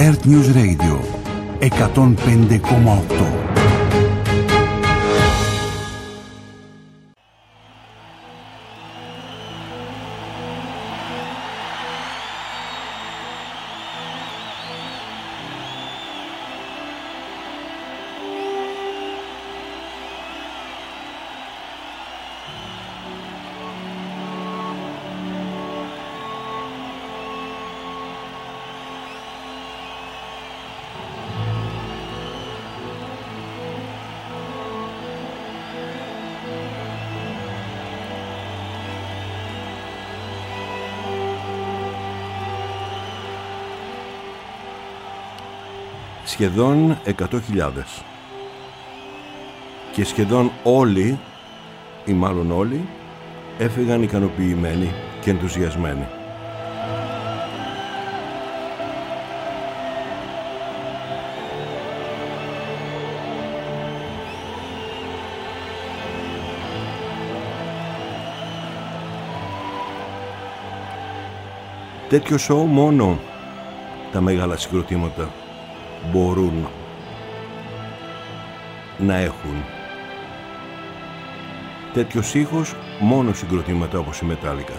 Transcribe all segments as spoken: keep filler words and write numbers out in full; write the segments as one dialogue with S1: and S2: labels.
S1: Earth News Radio εκατόν πέντε κόμμα οκτώ.
S2: Σχεδόν εκατό χιλιάδες. Και σχεδόν όλοι, ή μάλλον όλοι, έφυγαν ικανοποιημένοι και ενθουσιασμένοι. Τέτοιο σοου μόνο τα μεγάλα συγκροτήματα μπορούν να έχουν. Τέτοιος ήχος μόνο συγκροτήματα όπως η Metallica.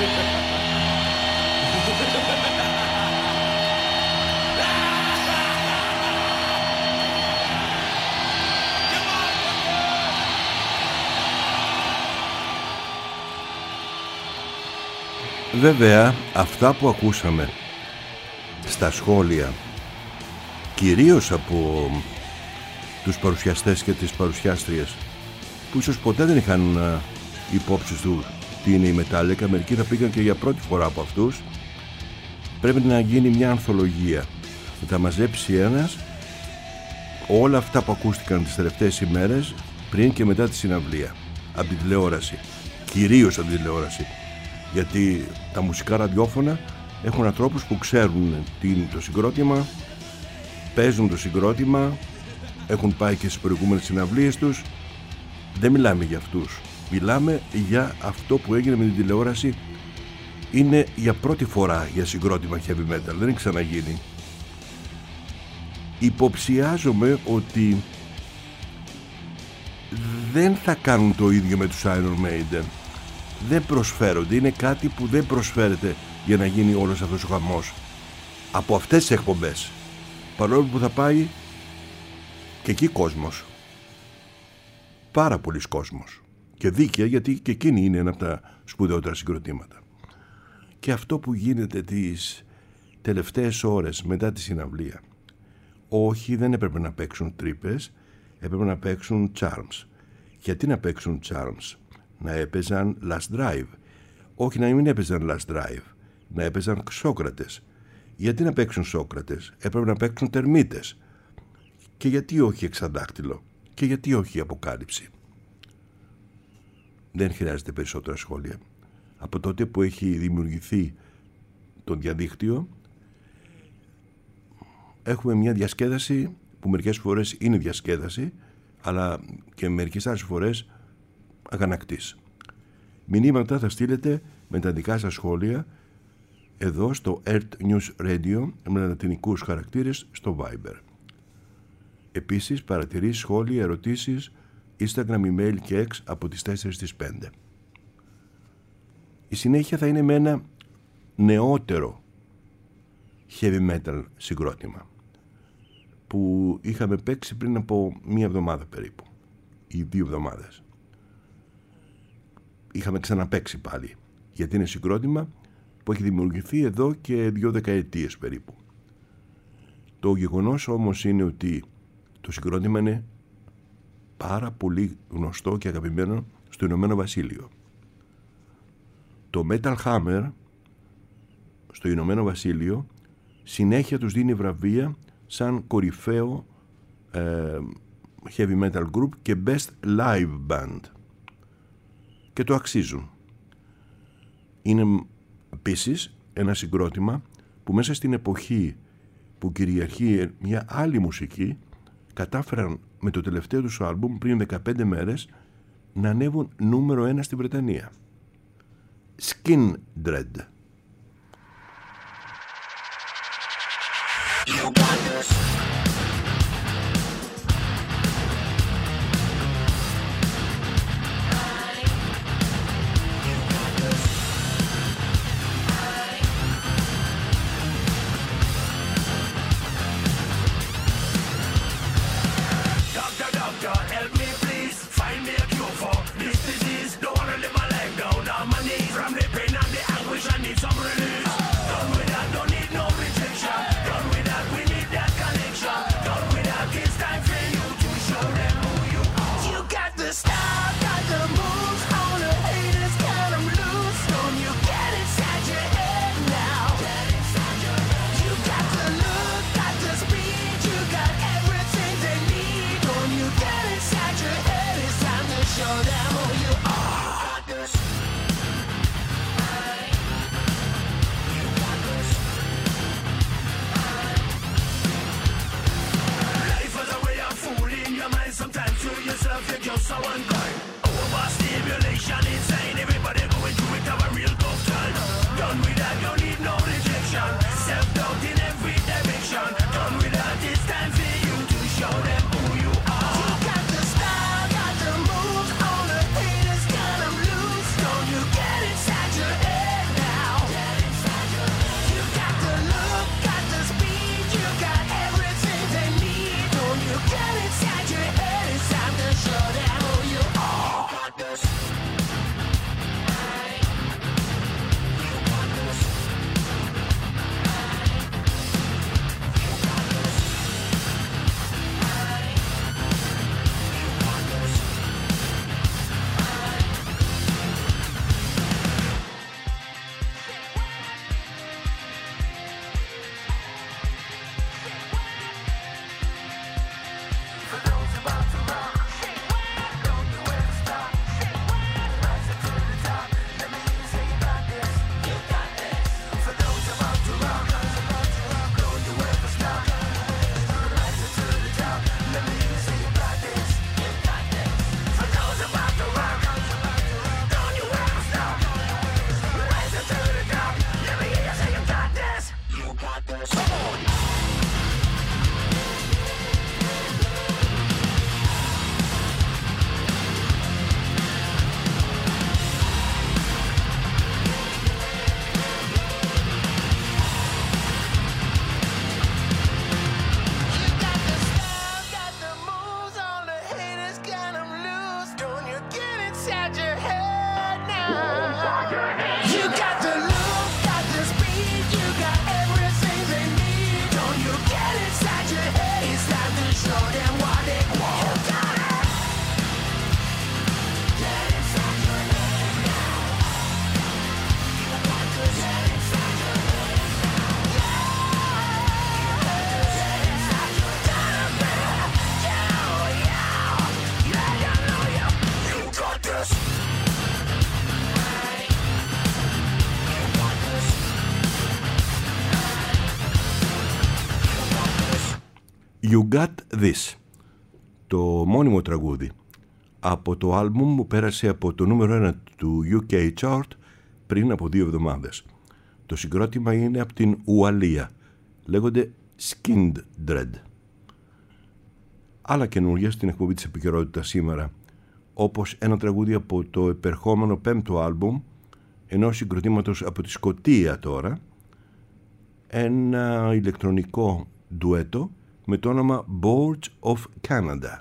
S2: Βέβαια, αυτά που ακούσαμε στα σχόλια, κυρίως από τους παρουσιαστές και τις παρουσιάστριες, που ίσως ποτέ δεν είχαν υπόψη του τι είναι η Metallica, μερικοί θα πήγαν και για πρώτη φορά από αυτούς, πρέπει να γίνει μια ανθολογία, να τα μαζέψει ένας όλα αυτά που ακούστηκαν τις τελευταίες ημέρες, πριν και μετά τη συναυλία, από την τηλεόραση, κυρίως από την τηλεόραση, γιατί τα μουσικά ραδιόφωνα έχουν ανθρώπους που ξέρουν τι είναι το συγκρότημα, παίζουν το συγκρότημα, έχουν πάει και στις προηγούμενες συναυλίες τους. Δεν μιλάμε για αυτούς, μιλάμε για αυτό που έγινε με την τηλεόραση. Είναι για πρώτη φορά για συγκρότημα heavy metal, δεν έχει ξαναγίνει. Υποψιάζομαι ότι δεν θα κάνουν το ίδιο με τους Iron Maiden. Δεν προσφέρονται, είναι κάτι που δεν προσφέρεται για να γίνει όλος αυτός ο χαμός από αυτές τις εκπομπές, παρόλο που θα πάει και εκεί κόσμος, πάρα πολλοί κόσμος, και δίκαια, γιατί και εκείνη είναι ένα από τα σπουδαιότερα συγκροτήματα. Και αυτό που γίνεται τις τελευταίες ώρες μετά τη συναυλία, όχι, δεν έπρεπε να παίξουν τρύπες, έπρεπε να παίξουν charms. Γιατί να παίξουν charms? Να έπαιζαν Last Drive. Όχι, να μην έπαιζαν Last Drive, να έπαιζαν Σόκρατες. Γιατί να παίξουν Σόκρατες? Έπρεπε να παίξουν Τερμίτες. Και γιατί όχι Εξαντάκτυλο? Και γιατί όχι Αποκάλυψη? Δεν χρειάζεται περισσότερα σχόλια. Από τότε που έχει δημιουργηθεί το διαδίκτυο, έχουμε μια διασκέδαση που μερικές φορές είναι διασκέδαση, αλλά και μερικές άλλες φορές αγανακτής. Μηνύματα θα στείλετε με τα δικά σας σχόλια εδώ στο Earth News Radio με λατινικούς χαρακτήρες στο Viber. Επίσης, παρατηρήσεις, σχόλια, ερωτήσεις, Instagram, email και X από τις τέσσερις στις πέντε. Η συνέχεια θα είναι με ένα νεότερο heavy metal συγκρότημα που είχαμε παίξει πριν από μία εβδομάδα περίπου ή δύο εβδομάδες. Είχαμε ξαναπαίξει πάλι, γιατί είναι συγκρότημα που έχει δημιουργηθεί εδώ και δύο δεκαετίες περίπου. Το γεγονός όμως είναι ότι το συγκρότημα είναι πάρα πολύ γνωστό και αγαπημένο στο Ηνωμένο Βασίλειο. Το Metal Hammer στο Ηνωμένο Βασίλειο συνέχεια τους δίνει βραβεία σαν κορυφαίο ε, heavy metal group και best live band, και το αξίζουν. Είναι επίσης ένα συγκρότημα που μέσα στην εποχή που κυριαρχεί μια άλλη μουσική κατάφεραν με το τελευταίο τους άλμπουμ πριν δεκαπέντε μέρες να ανέβουν νούμερο ένα στη Βρετανία. Skin Dread. You Got This, το μόνιμο τραγούδι από το άλμπουμ που πέρασε από το νούμερο ένα του γιου κέι Chart πριν από δύο εβδομάδες. Το συγκρότημα είναι από την Ουαλία, λέγονται Skinned Dread. Άλλα καινούργια στην εκπομπή της επικαιρότητας σήμερα, όπως ένα τραγούδι από το επερχόμενο πέμπτο άλμπουμ ενός συγκροτήματος από τη Σκωτία τώρα, ένα ηλεκτρονικό ντουέτο με το όνομα Boards of Canada.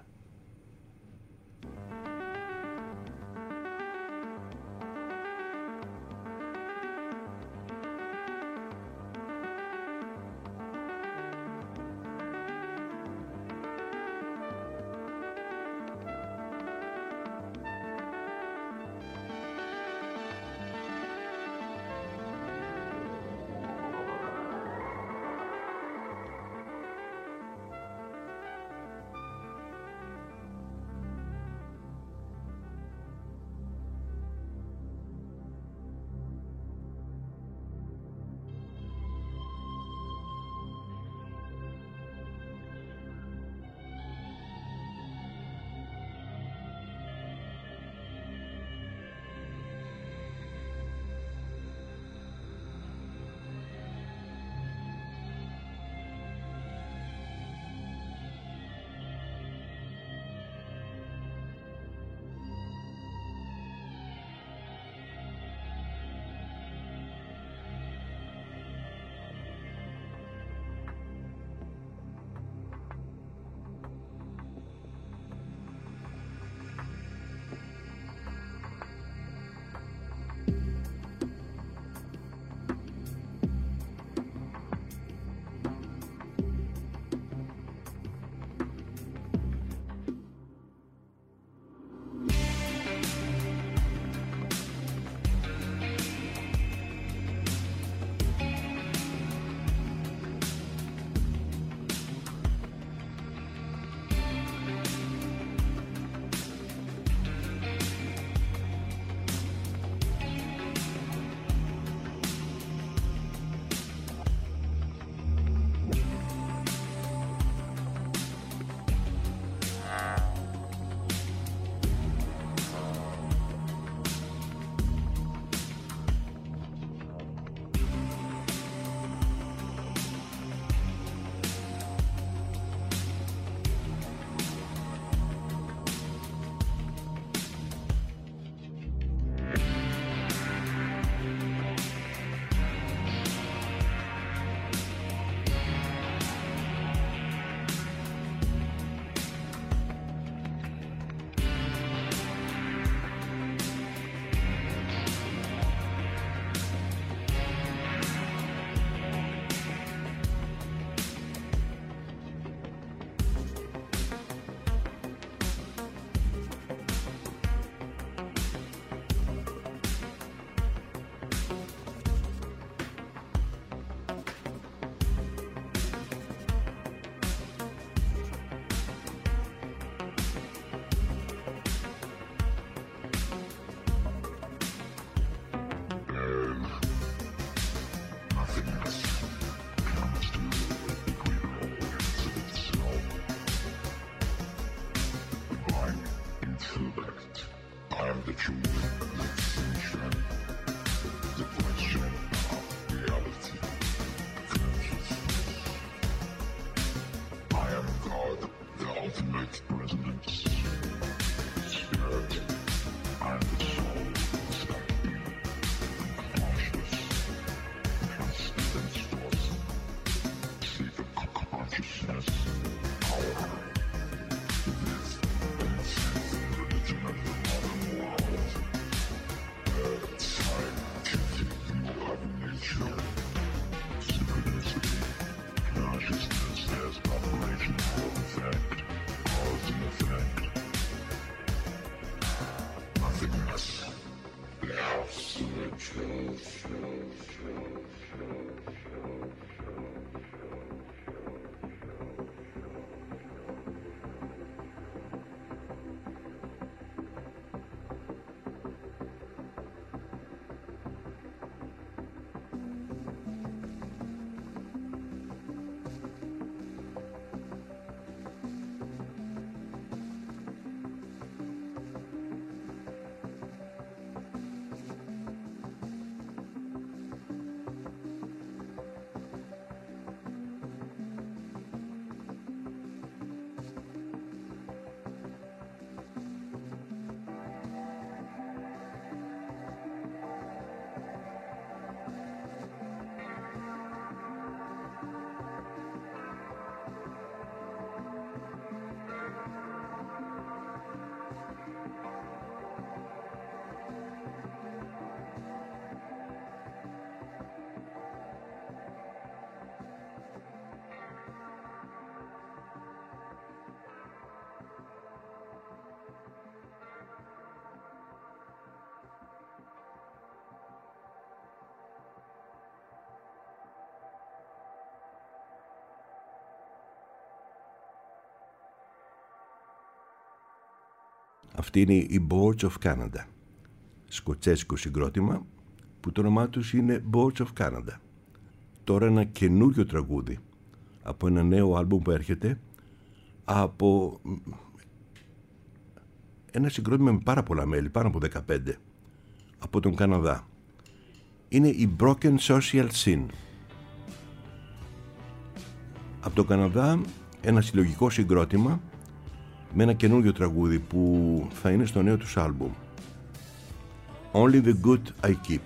S2: Αυτή είναι η Boards of Canada, σκοτσέζικο συγκρότημα που το όνομά τους είναι Boards of Canada. Τώρα ένα καινούριο τραγούδι από ένα νέο άλμπουμ που έρχεται από ένα συγκρότημα με πάρα πολλά μέλη, πάνω από δεκαπέντε, από τον Καναδά. Είναι η Broken Social Scene. Από τον Καναδά ένα συλλογικό συγκρότημα με ένα καινούριο τραγούδι που θα είναι στο νέο τους άλμπουμ, Only the Good I Keep.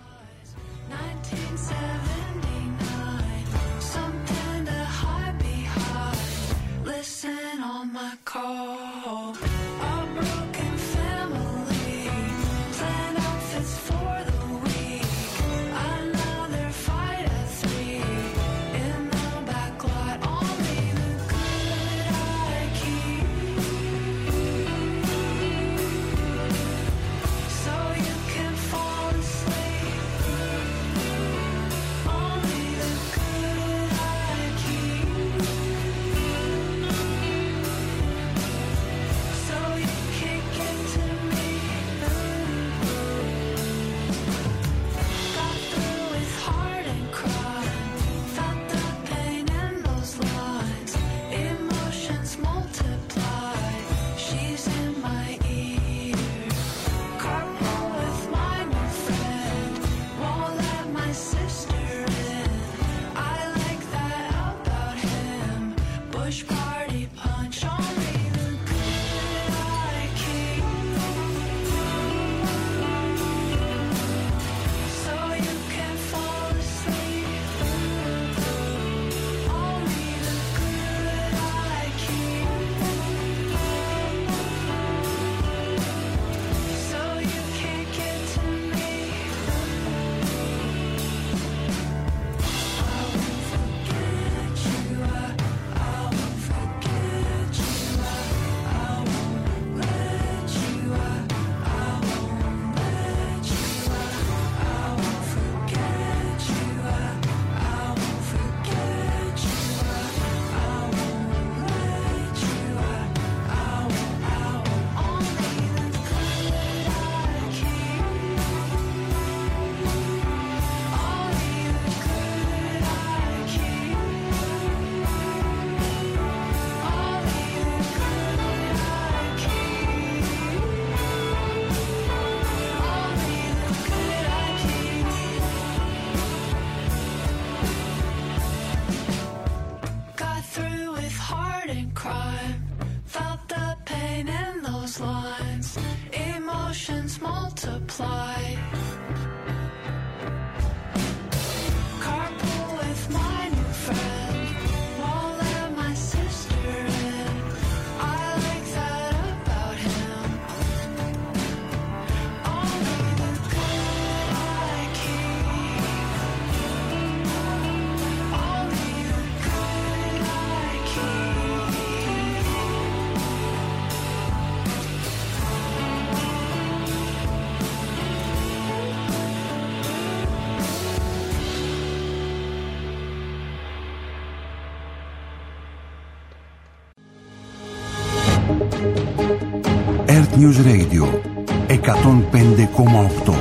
S1: Earth News Radio εκατόν πέντε κόμμα οκτώ.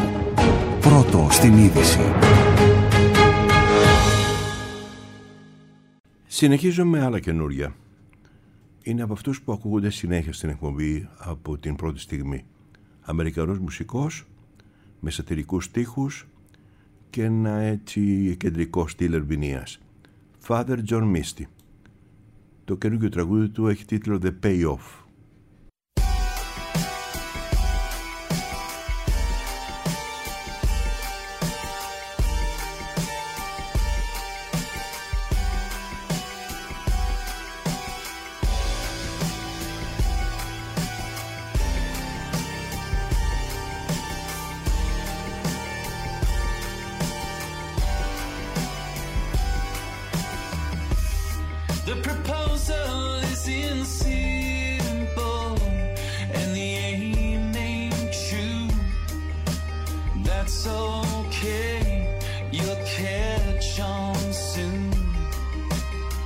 S1: Πρώτο στην είδηση.
S2: Συνεχίζω με άλλα καινούρια. Είναι από αυτούς που ακούγονται συνέχεια στην εκπομπή από την πρώτη στιγμή. Αμερικανός μουσικός με σατυρικούς στίχους και ένα έτσι κεντρικό στυλ ερμηνείας. Father John Misty. Το καινούργιο τραγούδι του έχει τίτλο The Payoff.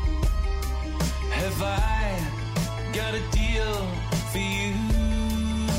S3: Have I got a deal for you?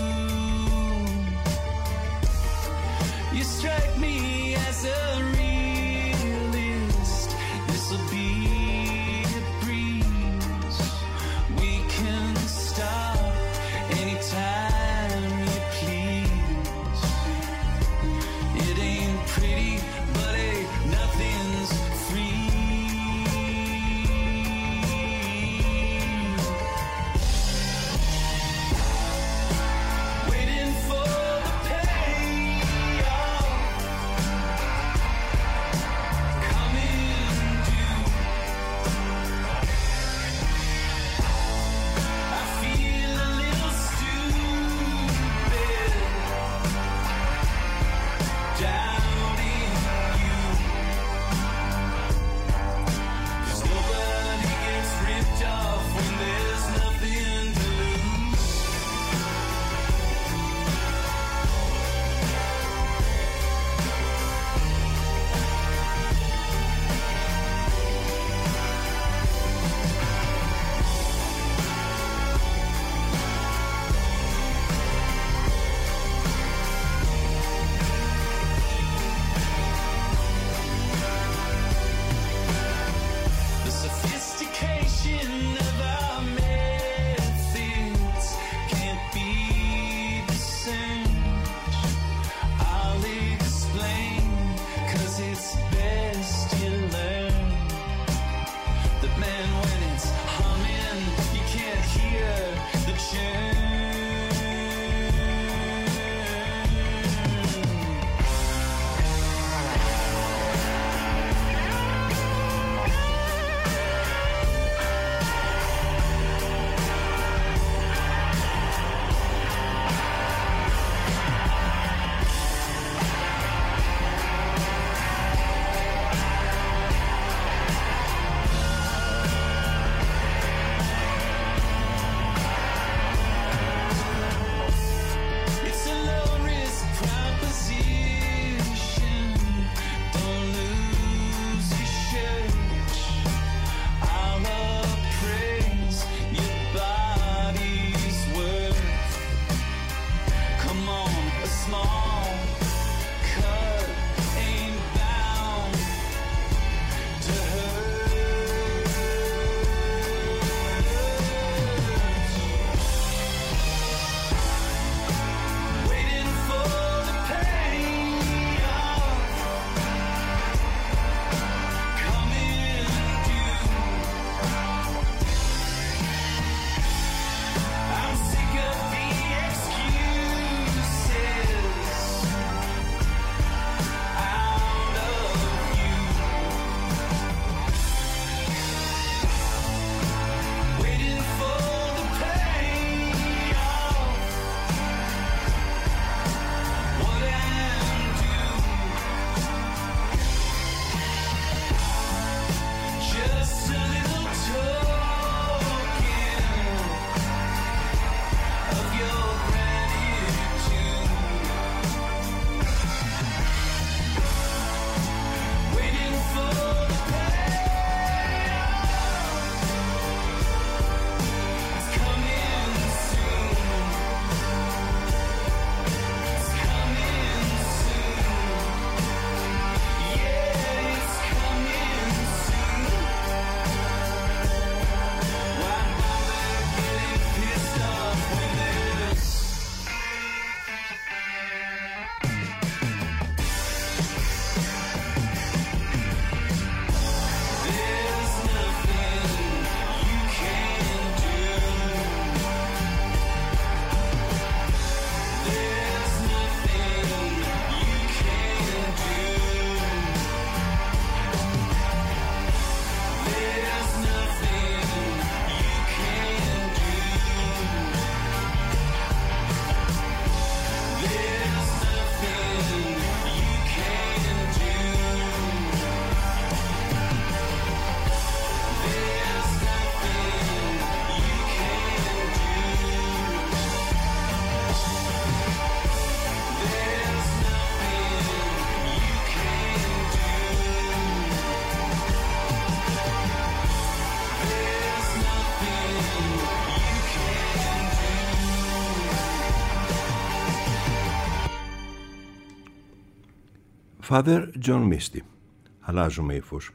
S2: Father John Misty. Αλλάζουμε ύφος.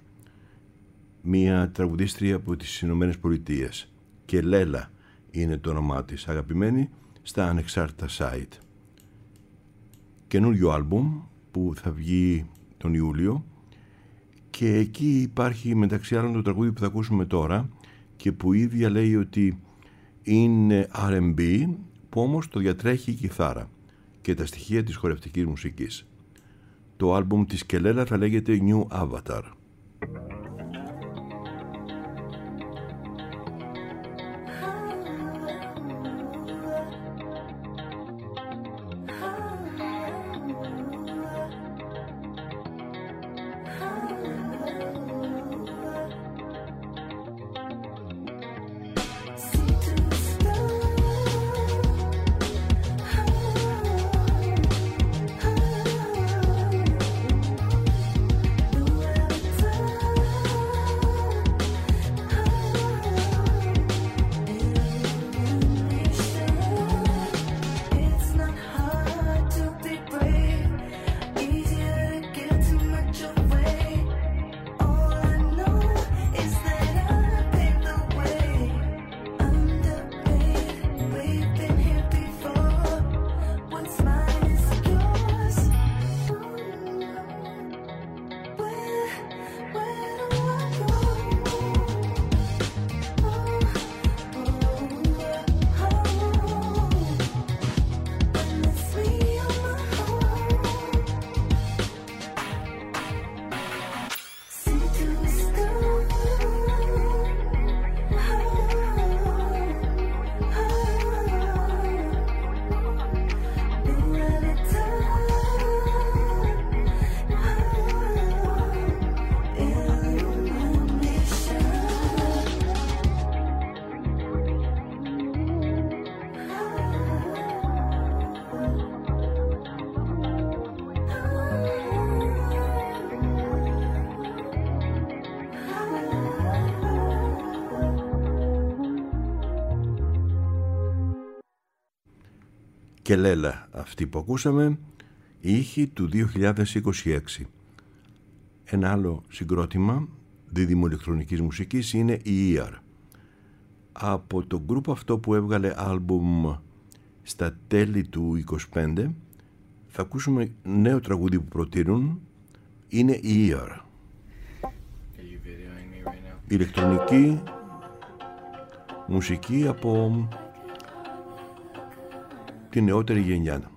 S2: Μία τραγουδίστρια από τις Ηνωμένες Πολιτείες. Και Λέλα είναι το όνομά της, αγαπημένη στα ανεξάρτητα site. Καινούριο άλμπουμ που θα βγει τον Ιούλιο και εκεί υπάρχει μεταξύ άλλων το τραγούδι που θα ακούσουμε τώρα και που η ίδια λέει ότι είναι αρ εντ μπι που όμως το διατρέχει η κιθάρα και τα στοιχεία της χορευτικής μουσικής. Το άλμπουμ της Κελέλα θα λέγεται New Avatar.
S3: Time
S2: Κελέλα αυτή που ακούσαμε, η ήχη του δύο χιλιάδες είκοσι έξι. Ένα άλλο συγκρότημα δίδυμο ηλεκτρονικής μουσικής είναι η ι αρ. Από το γκρουπ αυτό που έβγαλε άλμπουμ στα τέλη του είκοσι πέντε θα ακούσουμε νέο τραγούδι που προτείνουν, είναι η ι αρ. Ηλεκτρονική μουσική από τη νεότερη γενιά.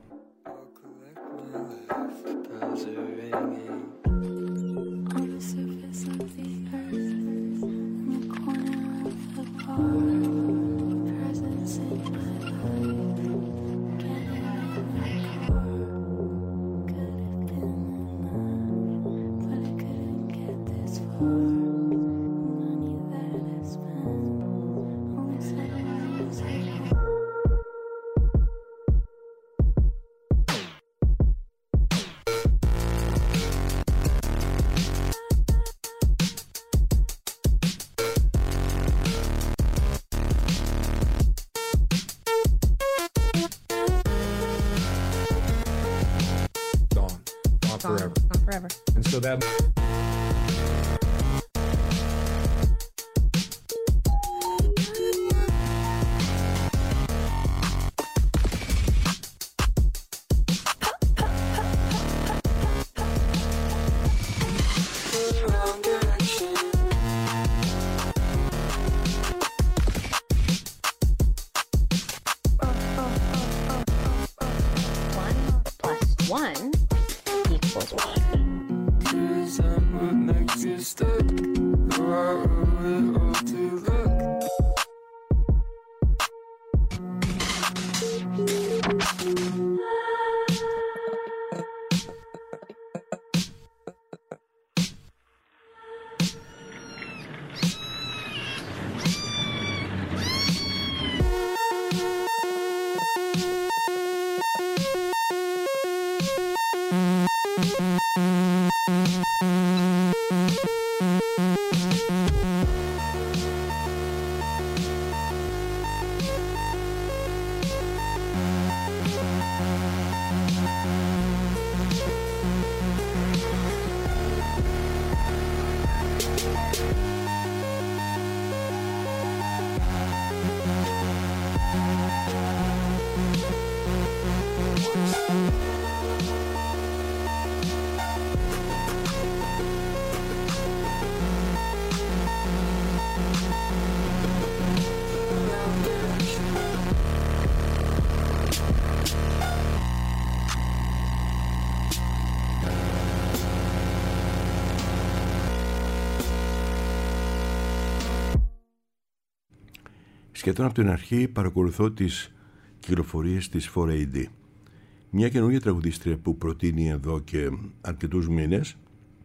S2: Σχεδόν από την αρχή παρακολουθώ τις κυκλοφορίες της φορ έι ντι. Μια καινούργια τραγουδίστρια που προτείνει εδώ και αρκετούς μήνες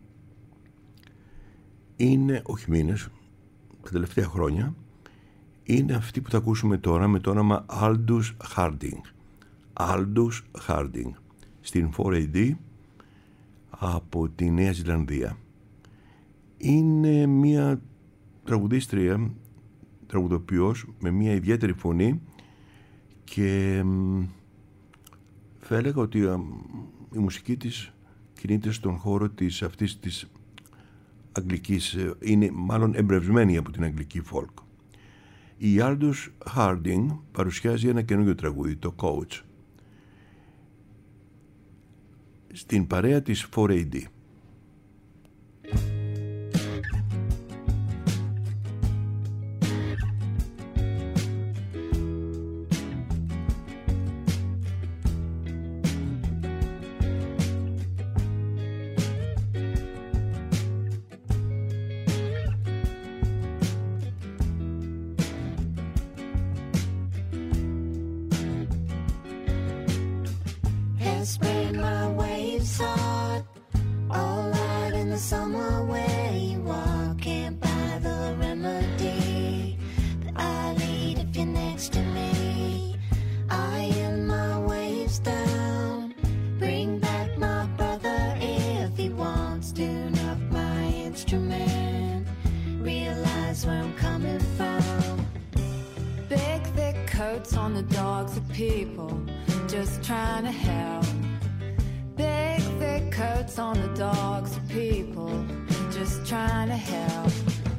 S2: είναι, όχι μήνες, τα τελευταία χρόνια, είναι αυτή που θα ακούσουμε τώρα με το όνομα Aldous Harding. Aldous Harding στην φορ έι ντι από τη Νέα Ζηλανδία. Είναι μια τραγουδίστρια, τραγουδοποιός με μια ιδιαίτερη φωνή και θα έλεγα ότι η μουσική της κινείται στον χώρο της αυτής της αγγλικής, είναι μάλλον εμπρευσμένη από την αγγλική folk. Η Aldous Harding παρουσιάζει ένα καινούργιο τραγούδι, το Coach, στην παρέα της φορ έι ντι.
S3: Realize where I'm coming from. Big thick coats on the dogs of people just trying to help. Big thick coats on the dogs of people just trying to help.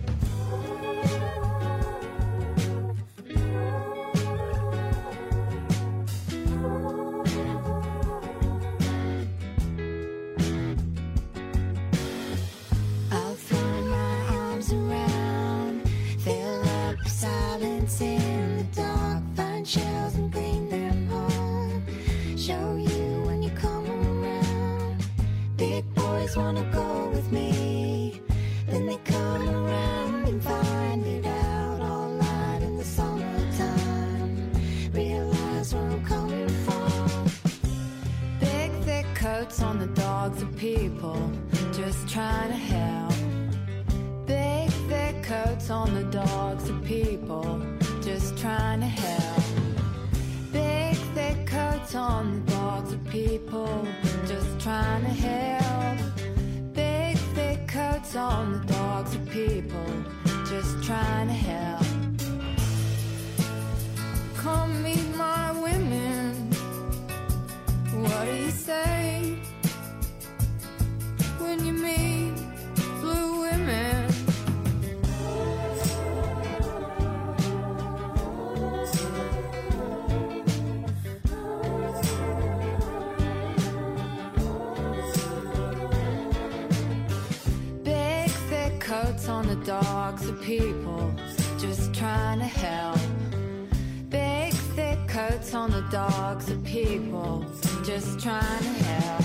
S3: I'll throw my arms around, fill up silence in the dark, find shells and bring them home, show you when you come around. Big boys wanna go with me, then they come around and find it out all night in the summertime, realize where I'm coming from. Big thick coats on the dogs of people just trying to help. Big thick coats on the dogs of people just trying to help. Big thick coats on the dogs of people just trying to help. Big thick coats on the dogs of people just trying to help. Come meet my women, what do you say when you meet blue women? Big thick coats on the dogs of people just trying to help. Big thick coats on the dogs of people just trying to help.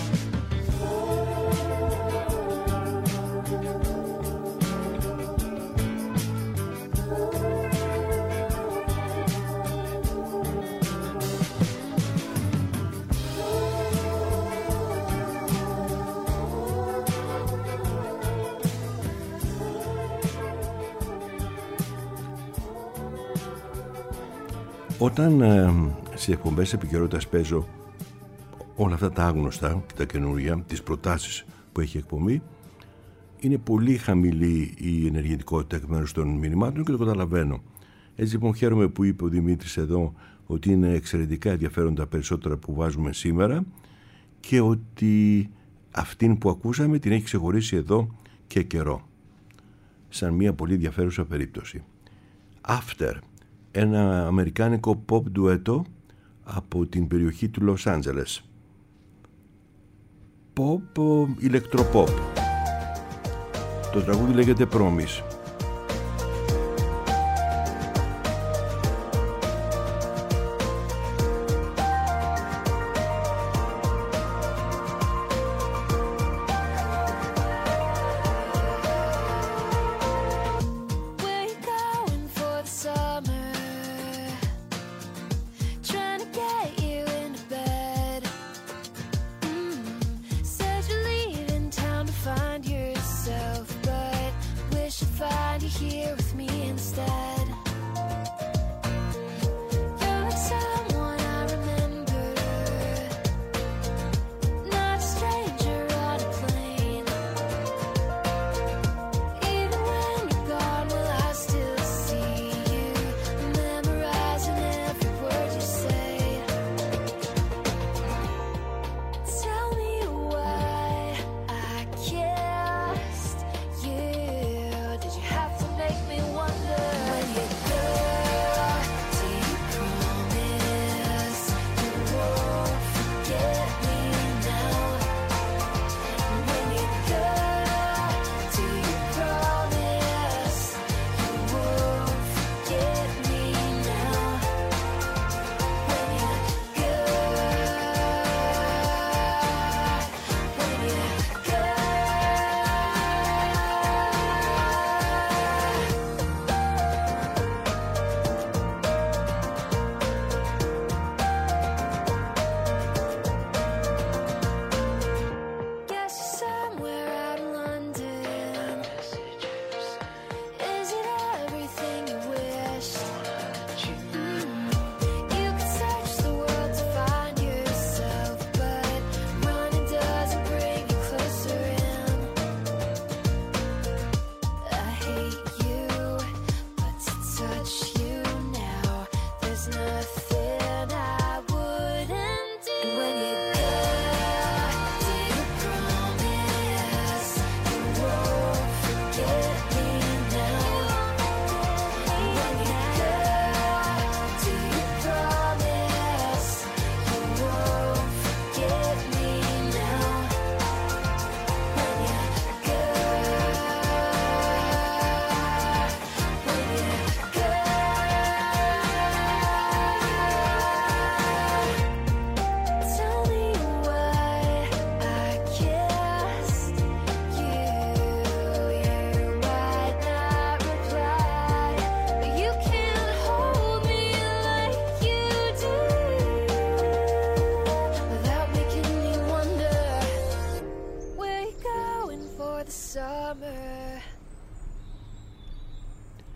S2: Όταν ε, σε εκπομπές επικαιρότητας παίζω όλα αυτά τα άγνωστα και τα καινούργια, τις προτάσεις που έχει εκπομπή, είναι πολύ χαμηλή η ενεργητικότητα εκ μέρους των μηνυμάτων και το καταλαβαίνω. Έτσι λοιπόν χαίρομαι που είπε ο Δημήτρης εδώ ότι είναι εξαιρετικά ενδιαφέροντα περισσότερα που βάζουμε σήμερα και ότι αυτήν που ακούσαμε την έχει ξεχωρίσει εδώ και καιρό σαν μια πολύ ενδιαφέρουσα περίπτωση. After, ένα αμερικάνικο pop ντουέτο από την περιοχή του Λος Άντζελες. Pop, ηλεκτροπop. Το τραγούδι λέγεται Promise.
S4: If I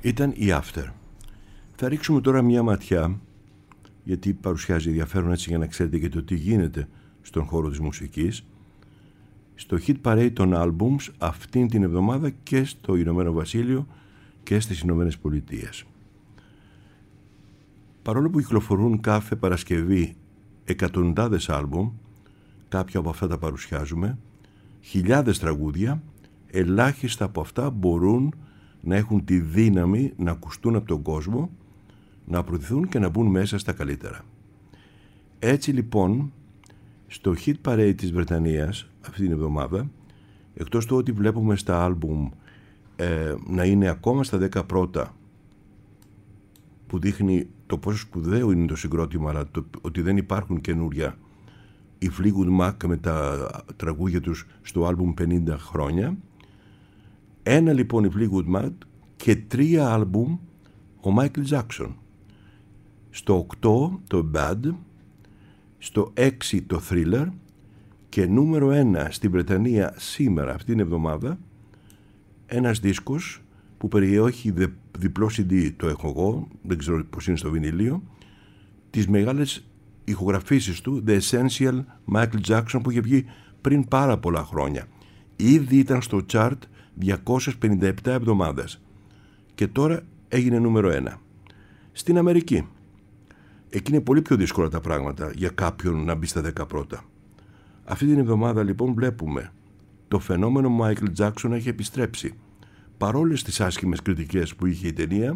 S2: Ήταν η After. Θα ρίξουμε τώρα μια ματιά, γιατί παρουσιάζει ενδιαφέρον έτσι για να ξέρετε και το τι γίνεται στον χώρο της μουσικής, στο Hit Parade των Albums αυτήν την εβδομάδα και στο Ηνωμένο Βασίλειο και στις Ηνωμένες Πολιτείες. Παρόλο που κυκλοφορούν κάθε Παρασκευή εκατοντάδες άλμπουμ, κάποια από αυτά τα παρουσιάζουμε, χιλιάδες τραγούδια, ελάχιστα από αυτά μπορούν να έχουν τη δύναμη να ακουστούν από τον κόσμο, να προωθηθούν και να μπουν μέσα στα καλύτερα. Έτσι λοιπόν, στο Hit Parade της Βρετανίας αυτή την εβδομάδα, εκτός του ότι βλέπουμε στα άλμπουμ ε, να είναι ακόμα στα δέκα πρώτα, που δείχνει το πόσο σπουδαίο είναι το συγκρότημα, αλλά το, ότι δεν υπάρχουν καινούρια, οι Fleetwood Mac με τα τραγούδια τους στο άλμπουμ πενήντα χρόνια, ένα λοιπόν η Fleetwood Mac και τρία άλμπουμ ο Michael Jackson. Στο οκτώ το Bad, στο έξι το Thriller και νούμερο ένα στην Βρετανία σήμερα αυτήν την εβδομάδα ένας δίσκος που περιέχει δι, διπλό σι ντι, το έχω εγώ, δεν ξέρω πως είναι στο βινιλίο, τις μεγάλες ηχογραφήσεις του, The Essential Michael Jackson, που είχε βγει πριν πάρα πολλά χρόνια. Ήδη ήταν στο chart διακόσιες πενήντα επτά εβδομάδες και τώρα έγινε νούμερο ένα. Στην Αμερική, εκεί είναι πολύ πιο δύσκολα τα πράγματα για κάποιον να μπει στα δέκα πρώτα. Αυτή την εβδομάδα λοιπόν βλέπουμε το φαινόμενο Michael Jackson έχει επιστρέψει. Παρόλες τις άσχημες κριτικές που είχε η ταινία,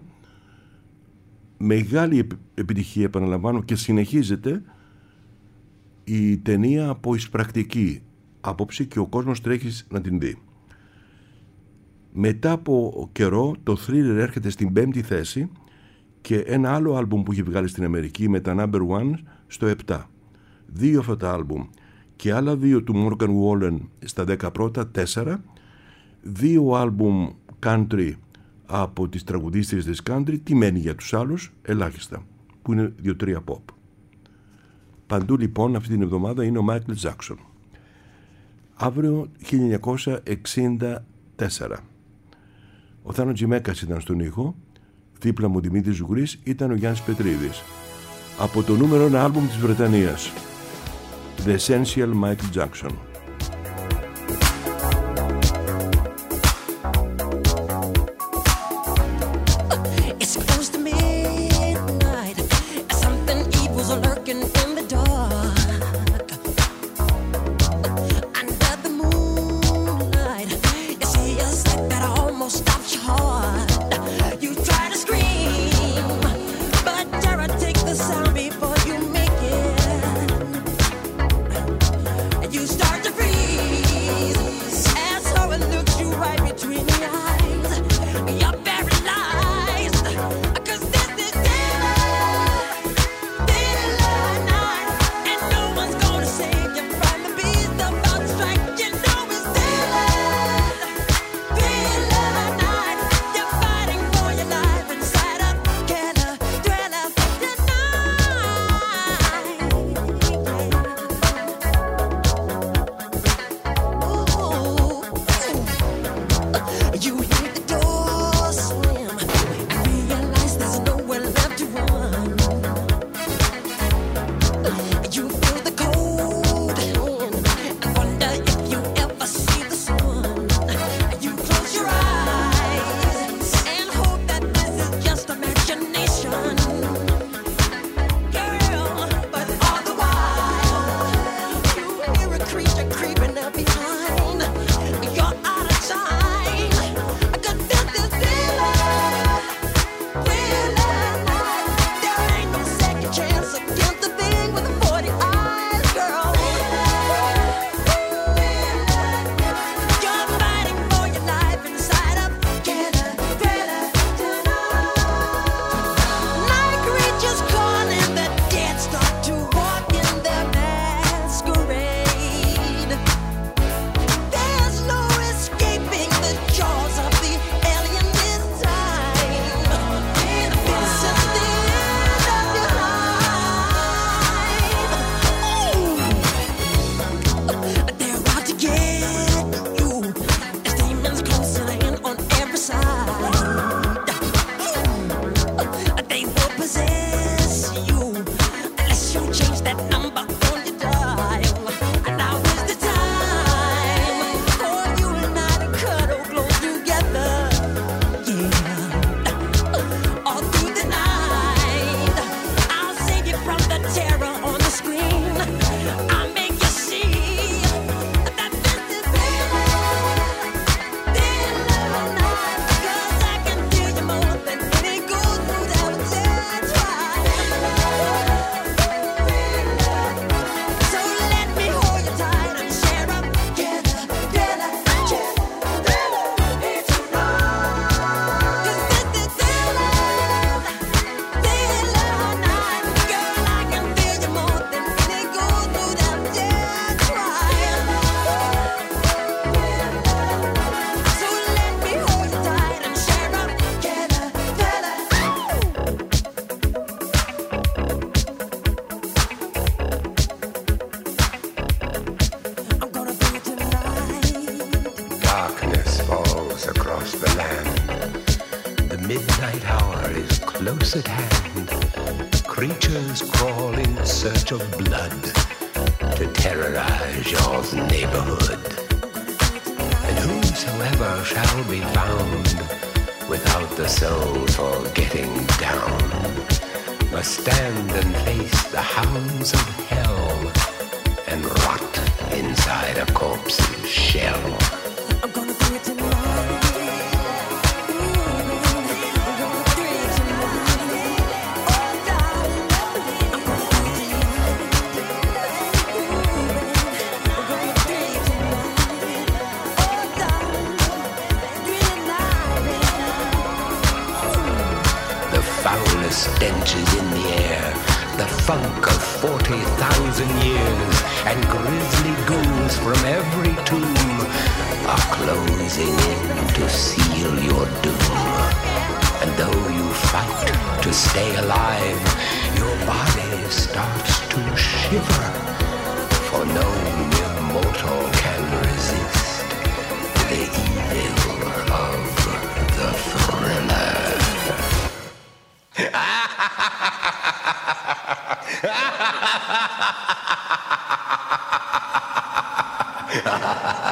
S2: μεγάλη επιτυχία, επαναλαμβάνω, και συνεχίζεται η ταινία από εισπρακτική άποψη και ο κόσμος τρέχει να την δει. Μετά από καιρό το Thriller έρχεται στην πέμπτη θέση και ένα άλλο άλμπουμ που έχει βγάλει στην Αμερική με τα Number One στο επτά. Δύο αυτά τα άλμπουμ και άλλα δύο του Morgan Wallen στα δέκα πρώτα, τέσσερα. Δύο άλμπουμ country από τις τραγουδίστριες της country, τι μένει για τους άλλους, ελάχιστα, που είναι δύο-τρία pop. Παντού λοιπόν αυτή την εβδομάδα είναι ο Michael Jackson. Αύριο χίλια εννιακόσια εξήντα τέσσερα. Ο Θάνο Τζιμέκας ήταν στον ήχο, δίπλα μου Δημήτρης Ζουγρής ήταν ο Γιάννης Πετρίδης. Από το νούμερο ένα άλμπουμ της Βρετανίας, The Essential Michael Jackson.
S4: You start to close at hand. Creatures crawl in search of blood to terrorize your neighborhood. And whosoever shall be found without the soul for getting down must stand and face the hounds of hell and rot inside a corpse's shell.
S5: I'm gonna do it tonight.
S4: Stench is in the air, the funk of forty thousand years, and grisly ghouls from every tomb are closing in to seal your doom. And though you fight to stay alive, your body starts to shiver, for no immortal can resist the evil of the thriller. Ha ha ha ha!